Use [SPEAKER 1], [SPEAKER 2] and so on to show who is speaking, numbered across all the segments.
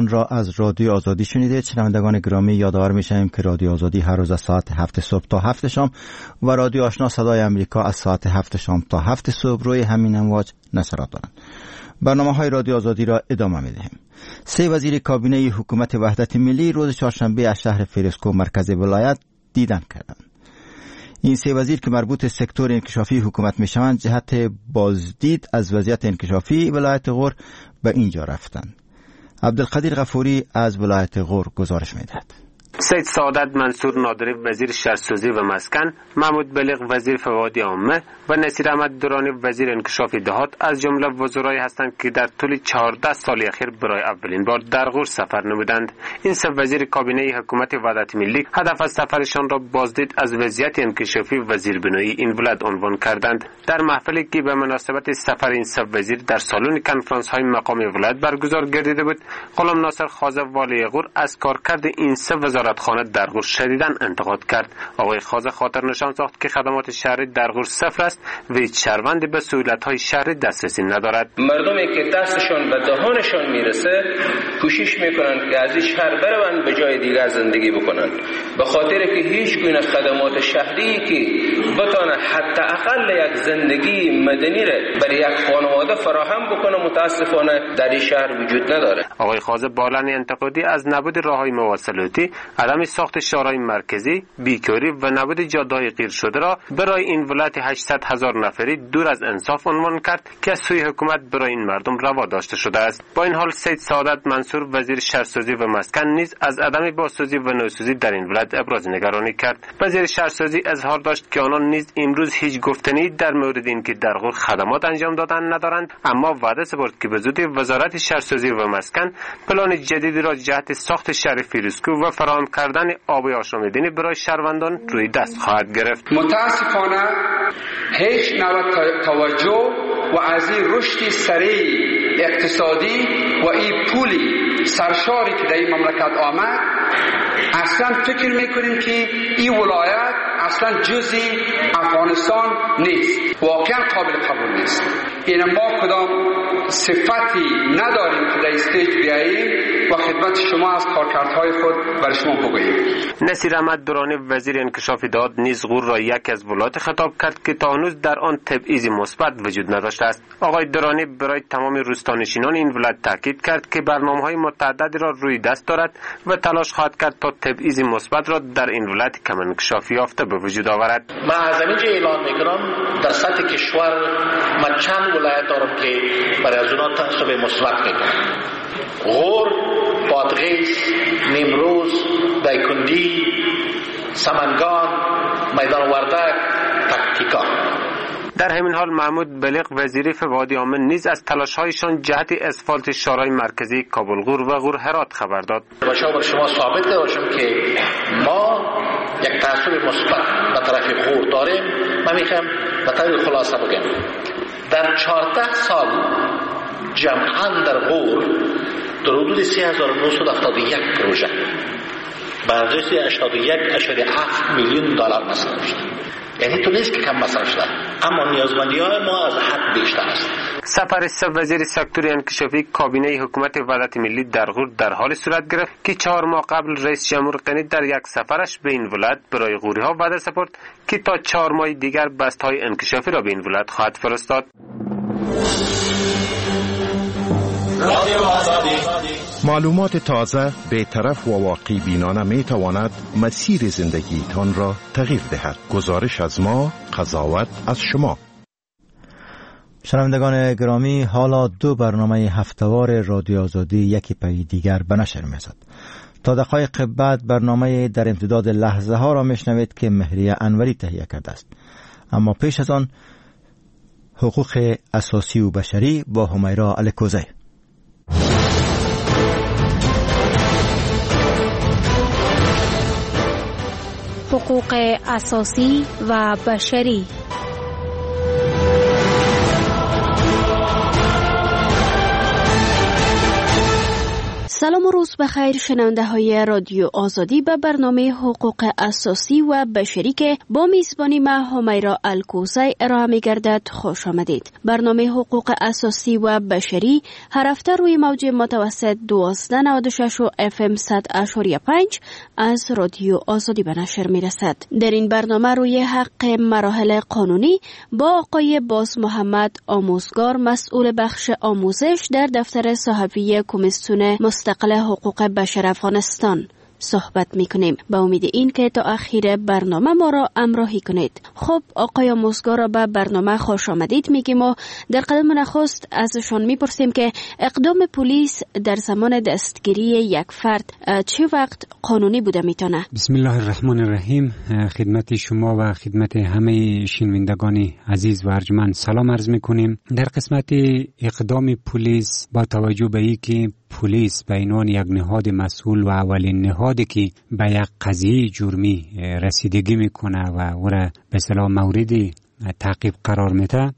[SPEAKER 1] تان را از رادیو آزادی شنیدید. شنوندگان گرامی، یادآور می‌شویم که رادیو آزادی هر روز از ساعت 7 صبح تا 7 شام و رادیو آشنا صدای امریکا از ساعت 7 شام تا 7 صبح روی همین امواج نشرات دارند. برنامه‌های رادیو آزادی را ادامه می‌دهیم. 3 وزیر کابینه حکومت وحدت ملی روز چهارشنبه از شهر فریسکو مرکز ولایت دیدن کردند. این 3 وزیر که مربوط سکتور انکشافی حکومت میشوند جهت بازدید از وضعیت انکشافی ولایت غور به اینجا رفتند. عبدالقدیر غفوری از ولایت غور گزارش میدهد.
[SPEAKER 2] سید سعادت منصور نادری وزیر شهرسازی و مسکن، محمود بلیغ وزیر فواد عامه و نصیر احمد درانی وزیر انکشاف دهات از جمله وزرایی هستند که در طول 14 سال اخیر برای اولین بار در غور سفر نمودند. این 3 وزیر کابینه حکومت وحدت ملی هدف از سفرشان را بازدید از وضعیت انکشافی و زیربنایی این ولایت عنوان کردند. در محفلی که به مناسبت سفر این 3 وزیر در سالن کنفرانس های مقامی ولایت برگزار گردیده بود، غلام ناصر خازه والی غور از کارکرد این 3 وزارتخانه در غور شدیداً انتقاد کرد. آقای خازه خاطر نشان ساخت که خدمات شهری در غور صفر است و هیچ شهروندی به سهولت‌های شهری دسترسی ندارد.
[SPEAKER 3] مردمی که دستشون به دهانشون میرسه کوشش میکنن که از این شهر بروند به جای دیگر زندگی بکنن، به خاطر که هیچ گونه خدمات شهری که بتونه حتی اقل یک زندگی مدنی را برای یک خانواده فراهم بکنه متاسفانه در این شهر وجود نداره.
[SPEAKER 2] آقای خازه بالان انتقادی از نبود راههای مواصلاتی، عدم ساخت شهرهای مرکزی، بیکاری و نبود جاده‌های غیر شده را برای این ولایت 800,000 نفری دور از انصاف عنوان کرد که از سوی حکومت برای این مردم روا داشته شده است. با این حال سید سعادت منصور وزیر شهرسازی و مسکن نیز از عدم بازسازی و نوسازی در این ولایت ابراز نگرانی کرد. وزیر شهرسازی اظهار داشت که آنان نیز امروز هیچ گفتنی در مورد اینکه در غور خدمات انجام دادن ندارند، اما وعده سپرد که به زودی وزارت شهرسازی و مسکن پلان جدیدی را جهت ساخت شهر فیروزکو و فراهم کردن آب آشامیدنی برای شهروندان روی دست خواهد گرفت.
[SPEAKER 4] متاسفانه هیچ نوع توجه و از این رشد سریع اقتصادی و این پولی سرشاری که در این مملکت آمد اصلا فکر میکنیم که این ولایت اصلا جزئی افغانستان نیست، واقعا قابل قبول نیست. این ما کدام صفتی نداریم که در استیج بیاییم و خدمت شما از کارکردهای خود برای شما بگوییم.
[SPEAKER 2] نصیر احمد درانی وزیر انکشاف دهات نیز غور را یک از ولایات خطاب کرد که تا هنوز در آن تبعیض مثبت وجود نداشته است. آقای درانی برای تمام روستانشینان این ولایت تاکید کرد که برنامه‌های متعددی را روی دست دارد و تلاش خواهد کرد تا تبعیض مثبت را در این ولایت کم انکشافی یافته به وجود آورد.
[SPEAKER 5] من از اینجا اعلام میکنم در سطح کشور من چند ولایت دارم که برای از اونها تعصب مثبت میکنم: غور، بادغیس، نیمروز، دایکندی، سمنگان، میدان وردک، تکتیکا.
[SPEAKER 2] در همین حال محمود بلیغ وزیر فواد عامه نیز از تلاش‌هایشان جهت اسفالت شهرهای مرکزی کابل غور و غور هرات خبر داد.
[SPEAKER 5] بر شما ثابت باشم که ما یک تعصب مثبت به طرف غور داریم. من میخوام به طور خلاصه بگم در 14 سال جمعاً در غور در حدود 3971 پروژه به ارزش 81.7 میلیون دلار مصرف شده. یعنی تو نیست که کم مصرف شده، اما نیازمندی‌های ما از حد بیشتر است.
[SPEAKER 2] سفر 3 وزیر سکتور انکشافی کابینه حکومت وحدت ملی در غور در حال صورت گرفت که 4 ماه قبل رئیس جمهور غنی در یک سفرش به این ولایت برای غوری‌ها وعده سپرد که تا 4 ماه دیگر بست‌های انکشافی را به این ولایت خواهد فرستاد.
[SPEAKER 6] معلومات تازه، بی‌طرف و واقعی بینانه می تواند مسیر زندگیتان را تغییر دهد. گزارش از ما، قضاوت از شما.
[SPEAKER 1] شنوندگان گرامی، حالا 2 برنامه هفته‌وار رادیو آزادی یکی پی دیگر به نشر می‌رسد. تا دقایق بعد برنامه در امتداد لحظه ها را میشنوید که مهریه انوری تهیه کرده است. اما پیش از آن حقوق اساسی و بشری با همیرا الکوزی.
[SPEAKER 7] حقوق اساسی و بشری. سلام
[SPEAKER 8] سلام و روز بخیر شنونده های رادیو آزادی به برنامه حقوق اساسی و بشری که با میزبانی من همیرا الکوزی ارائه می گردد خوش آمدید. برنامه حقوق اساسی و بشری هر هفته روی موج متوسط 1296 و FM 100.5 از رادیو آزادی به نشر می رسد. در این برنامه روی حق مراحل قانونی با آقای باز محمد آموزگار مسئول بخش آموزش در دفتر صحفی کمیسیون مستقل حقوق بشر افغانستان صحبت میکنیم. با امید این که تا اخیر برنامه ما را همراهی کنید. خب آقای آموزگار را به برنامه خوش آمدید میگیم و در قدم نخست ازشان میپرسیم که اقدام پلیس در زمان دستگیری یک فرد چه وقت قانونی بوده میتونه؟
[SPEAKER 9] بسم الله الرحمن الرحیم. خدمت شما و خدمت همه شنوندگان عزیز و ارجمند سلام عرض میکنیم. در قسمت اقدام پلیس با توجه به اینکه پلیس به عنوان یک نهاد مسئول و اولین نهادی که به یک قضیه جرمی رسیدگی میکنه و او را به اصطلاح مورد تعقیب قرار میده،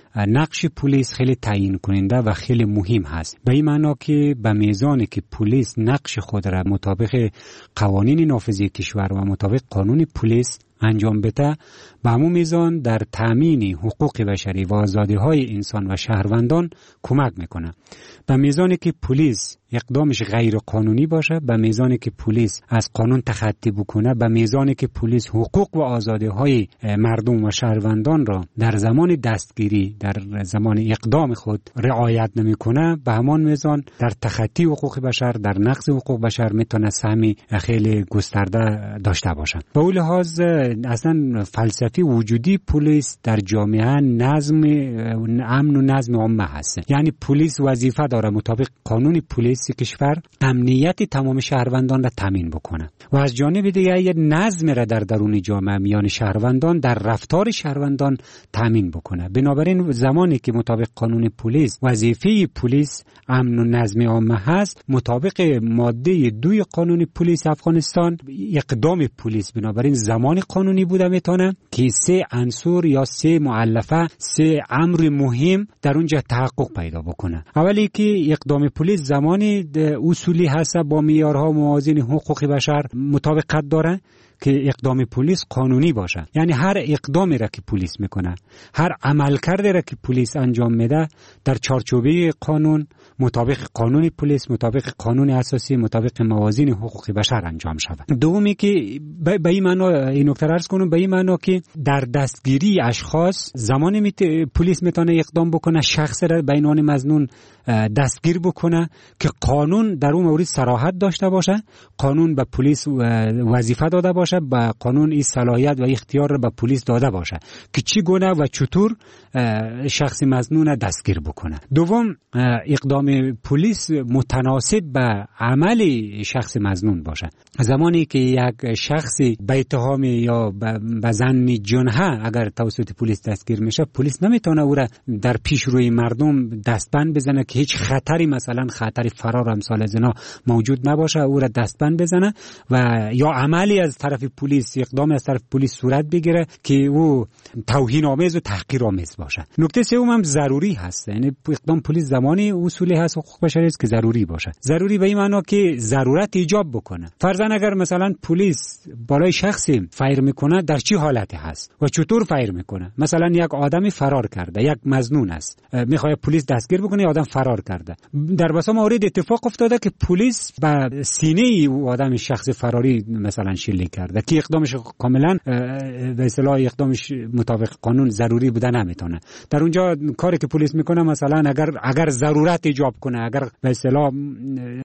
[SPEAKER 9] نقش پلیس خیلی تعیین کننده و خیلی مهم هست. به این معنا که به میزانی که پلیس نقش خود را مطابق قوانین نافذه کشور و مطابق قانون پلیس انجام بده، به همون میزان در تامین حقوق بشری و آزادی‌های انسان و شهروندان کمک میکنه. به میزانی که پلیس اقدامش غیر قانونی باشه، به میزانی که پلیس از قانون تخطی بکنه، به میزانی که پلیس حقوق و آزادی‌های مردم و شهروندان را در زمان دستگیری، در زمان اقدام خود رعایت نمیکنه، به همان میزان در تخطی حقوق بشر، در نقض حقوق بشر میتونه سهمی خیلی گسترده داشته باشه. به اون لحاظ اصلا فلسفی وجودی پلیس در جامعه نظم امن و نظم عامه هست. یعنی پلیس وظیفه داره مطابق قانون پلیس کشور امنیت تمام شهروندان را تامین بکنه و از جانب دیگه یه نظم را در درون جامعه میان شهروندان در رفتار شهروندان تامین بکنه. بنابراین زمانی که مطابق قانون پلیس وظیفه پلیس امن و نظم عامه هست، مطابق ماده 2 قانون پلیس افغانستان اقدام پلیس بنابراین زمان قانونی بوده میتونه که 3 عنصر یا 3 مؤلفه، 3 امر مهم در اونجا تحقق پیدا بکنه. اولی که اقدام پلیس زمانی اصولی هست با معیارها موازین حقوق بشر مطابقت داره که اقدام پلیس قانونی باشه. یعنی هر اقدامی را که پلیس میکنه، هر عملکردی را که پلیس انجام میده در چارچوبه قانون، مطابق قانون پلیس، مطابق قانون اساسی، مطابق موازین حقوق بشر انجام شود. دومی که به این معنا این نکته عرض کنم، به این معنا که در دستگیری اشخاص زمانی پلیس میتونه اقدام بکنه شخص را به عنوان مظنون دستگیر بکنه که قانون در اون مورد صراحت داشته باشه، قانون به پلیس وظیفه داده باشه، با قانون این صلاحیت و اختیار را به پلیس داده باشه که چی گونه و چطور شخص مظنون دستگیر بکنه. دوم، اقدام پلیس متناسب به عمل شخص مظنون باشه. زمانی که یک شخصی به اتهام یا به ظن جنحه اگر توسط پلیس دستگیر میشه، پلیس نمیتونه او را در پیش روی مردم دستبند بزنه که هیچ خطری، مثلا خطر فرار امثال زنا موجود نباشه، او را دستبند بزنه و یا عملی از طرف پلیس، اقدام از طرف پلیس صورت بگیره که او توهین آمیز و تحقیر آمیز باشه. نکته سوم هم ضروری هست. یعنی اقدام پلیس زمانی اصولی هست حقوق بشری است که ضروری باشه. ضروری به این معنا که ضرورت ایجاب بکنه. فرضاً اگر مثلا پلیس بالای شخصی فایر میکنه، در چه حالتی هست و چطور فایر میکنه؟ مثلا یک آدمی فرار کرده، یک مظنون است، میخواد پلیس دستگیر بکنه، آدم فرار کرده. در بسا مورد اتفاق افتاده که پلیس به سینه او آدم شخص فراری مثلا شلیک کرده که اقدامش کاملا به اصطلاح اقدامش مطابق قانون ضروری بوده نمیتونه. در اونجا کاری که پلیس میکنه مثلا اگر ضرورت ایجاب کنه، اگر به اصطلاح